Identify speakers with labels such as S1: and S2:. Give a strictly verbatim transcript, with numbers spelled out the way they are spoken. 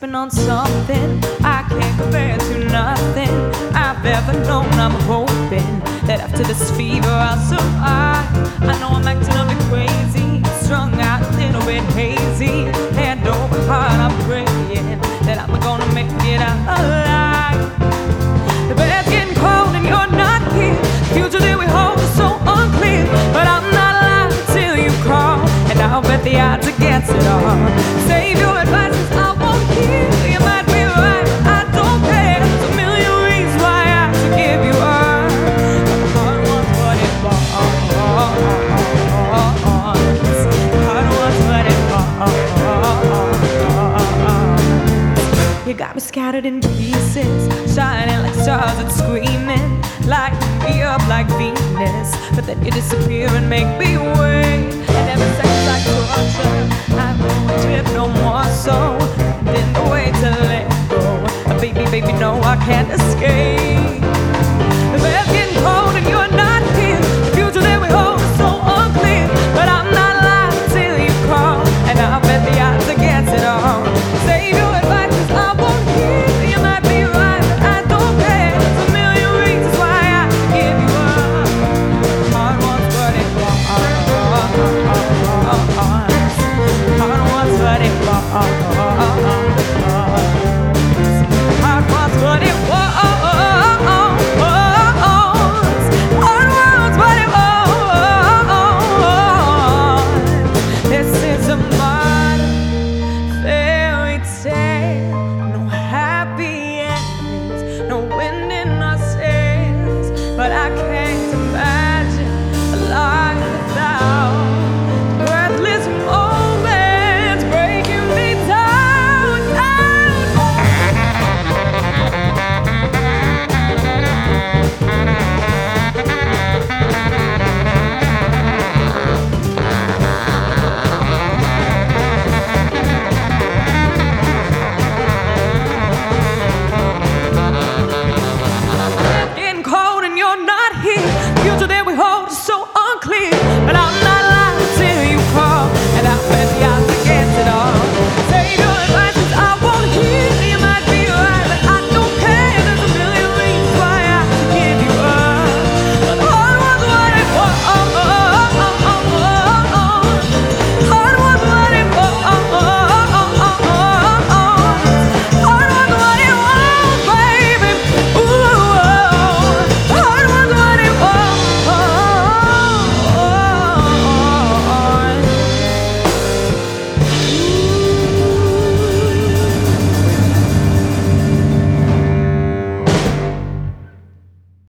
S1: sipping on something I can't compare to nothing I've ever known. I'm hoping that after this fever I'll survive. I know I'm acting a bit crazy, strung out, a little bit hazy. Hand over heart, I'm praying that I'm gonna make it out alive. The bed's getting cold and you're not here. The future that we hold is so unclear, but I'm not alive till you call, and I'll bet the odds against it all. Save your advice, 'cause I won't hear. You might be right, I don't care. There's a million reasons why I should give you up. The heart wants what it wants. The heart wants what it wants. You got me scattered in pieces, shining like stars and screaming, lighting me up like Venus. But then you disappear and make me wait. And ever since I caught you, I won't trip no more. So then the way to let go, baby, baby, no, I can't escape. The bed's getting cold and you're not here. The future that we hold is so unclear, but I'm not alive till you call, and I'll bet the odds against it all. Save your advice, 'cause I won't hear. You might be right, but I don't care. There's a million reasons why I give you up. Heart wants what it wants. Heart wants what it wants. Heart wants what it wants. Heart wants what it wants. This is a modern fairy tale. No happy endings, no wind in our sails, but I can't